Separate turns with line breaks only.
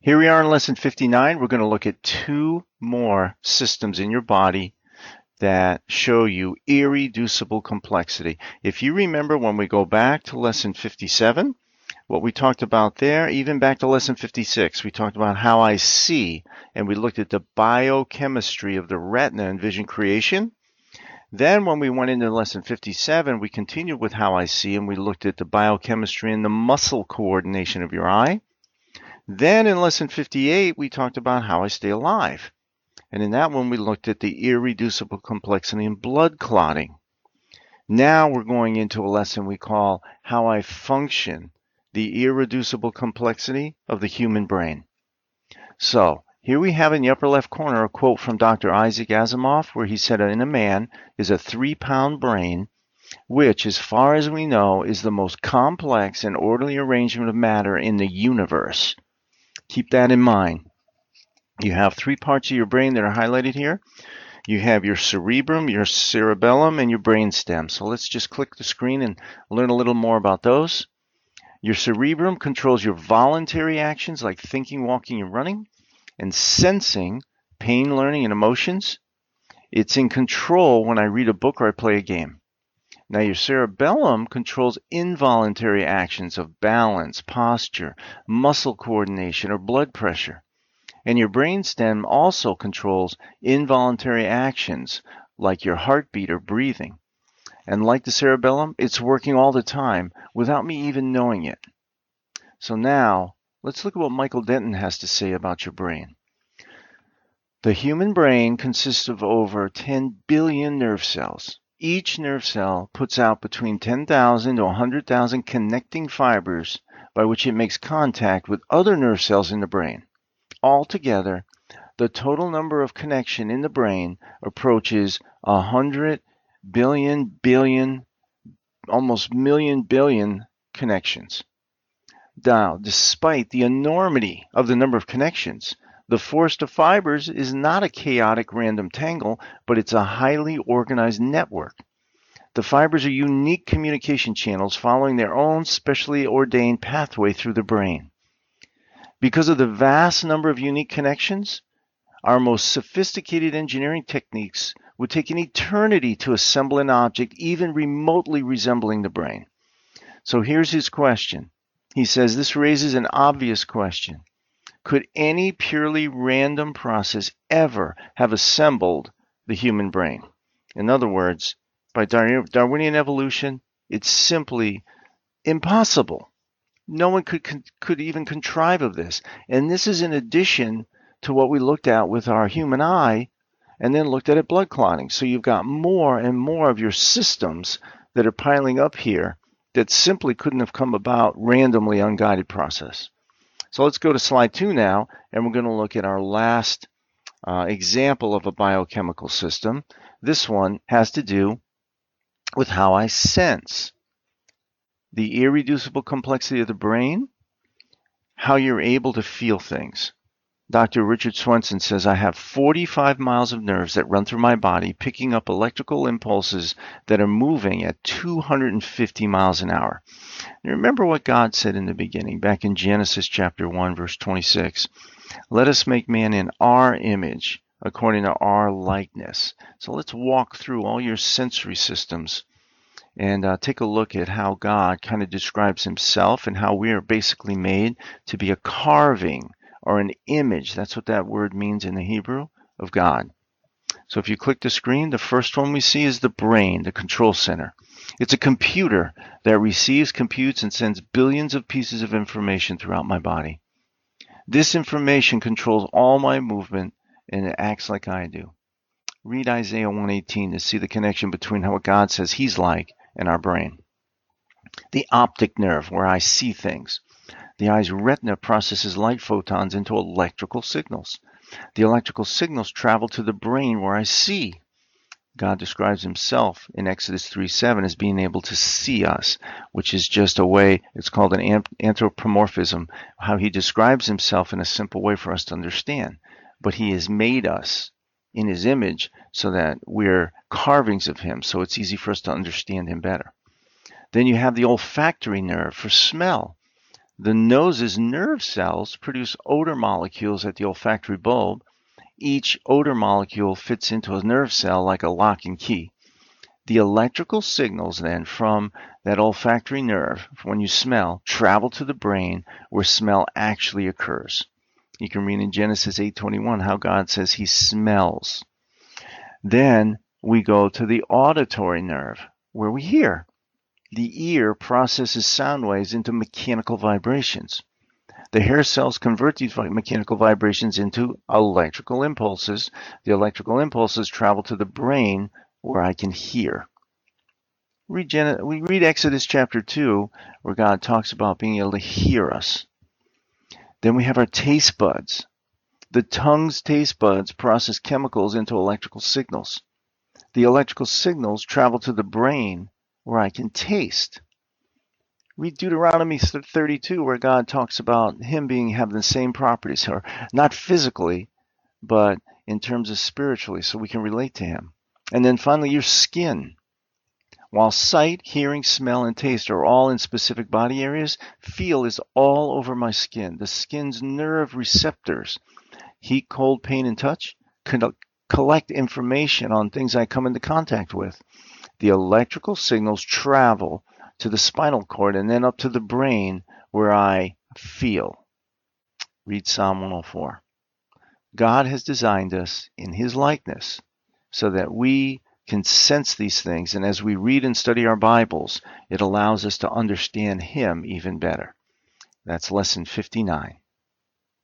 Here we are in lesson 59. We're going to look at two more systems in your body that show you irreducible complexity. If you remember when we go back to lesson 57, what we talked about there, even back to lesson 56, we talked about how I see, and we looked at the biochemistry of the retina and vision creation. Then when we went into lesson 57, we continued with how I see, and we looked at the biochemistry and the muscle coordination of your eye. Then in lesson 58, we talked about how I stay alive. And in that one, we looked at the irreducible complexity in blood clotting. Now we're going into a lesson we call how I function, the irreducible complexity of the human brain. So here we have in the upper left corner a quote from Dr. Isaac Asimov, where he said in a man is a 3-pound brain, which, as far as we know, is the most complex and orderly arrangement of matter in the universe. Keep that in mind. You have 3 parts of your brain that are highlighted here. You have your cerebrum, your cerebellum, and your brainstem. So let's just click the screen and learn a little more about those. Your cerebrum controls your voluntary actions like thinking, walking, and running, and sensing, pain, learning, and emotions. It's in control when I read a book or I play a game. Now, your cerebellum controls involuntary actions of balance, posture, muscle coordination, or blood pressure. And your brainstem also controls involuntary actions like your heartbeat or breathing. And like the cerebellum, it's working all the time without me even knowing it. So now, let's look at what Michael Denton has to say about your brain. The human brain consists of over 10 billion nerve cells. Each nerve cell puts out between 10,000 to 100,000 connecting fibers by which it makes contact with other nerve cells in the brain. Altogether, the total number of connection in the brain approaches 100 billion, almost million billion connections. Now, despite the enormity of the number of connections, the forest of fibers is not a chaotic random tangle, but it's a highly organized network. The fibers are unique communication channels following their own specially ordained pathway through the brain. Because of the vast number of unique connections, our most sophisticated engineering techniques would take an eternity to assemble an object even remotely resembling the brain. So here's his question. He says this raises an obvious question. Could any purely random process ever have assembled the human brain? In other words, by Darwinian evolution, it's simply impossible. No one could even contrive of this. And this is in addition to what we looked at with our human eye and then looked at blood clotting. So you've got more and more of your systems that are piling up here that simply couldn't have come about randomly unguided process. So let's go to slide 2 now, and we're going to look at our last example of a biochemical system. This one has to do with how I sense. The irreducible complexity of the brain, how you're able to feel things. Dr. Richard Swenson says, I have 45 miles of nerves that run through my body, picking up electrical impulses that are moving at 250 miles an hour. Now, remember what God said in the beginning, back in Genesis chapter 1, verse 26. Let us make man in our image, according to our likeness. So let's walk through all your sensory systems and take a look at how God kind of describes himself and how we are basically made to be a carving or an image. That's what that word means in the Hebrew, of God. So if you click the screen, the first one we see is the brain, the control center. It's a computer that receives, computes, and sends billions of pieces of information throughout my body. This information controls all my movement, and it acts like I do. Read Isaiah 1:18 to see the connection between what God says he's like and our brain. The optic nerve, where I see things. The eye's retina processes light photons into electrical signals. The electrical signals travel to the brain where I see. God describes himself in Exodus 3:7 as being able to see us, which is just a way, it's called an anthropomorphism, how he describes himself in a simple way for us to understand. But he has made us in his image so that we're carvings of him, so it's easy for us to understand him better. Then you have the olfactory nerve for smell. The nose's nerve cells produce odor molecules at the olfactory bulb. Each odor molecule fits into a nerve cell like a lock and key. The electrical signals then from that olfactory nerve, when you smell, travel to the brain where smell actually occurs. You can read in Genesis 8:21 how God says he smells. Then we go to the auditory nerve where we hear. The ear processes sound waves into mechanical vibrations. The hair cells convert these mechanical vibrations into electrical impulses. The electrical impulses travel to the brain where I can hear. We read Exodus chapter 2 where God talks about being able to hear us. Then we have our taste buds. The tongue's taste buds process chemicals into electrical signals. The electrical signals travel to the brain where I can taste. Read Deuteronomy 32 where God talks about him having the same properties, or not physically, but in terms of spiritually, so we can relate to him. And then finally, your skin. While sight, hearing, smell, and taste are all in specific body areas, feel is all over my skin. The skin's nerve receptors, heat, cold, pain, and touch, collect information on things I come into contact with. The electrical signals travel to the spinal cord and then up to the brain where I feel. Read Psalm 104. God has designed us in his likeness so that we can sense these things, and as we read and study our Bibles, it allows us to understand him even better. That's lesson 59.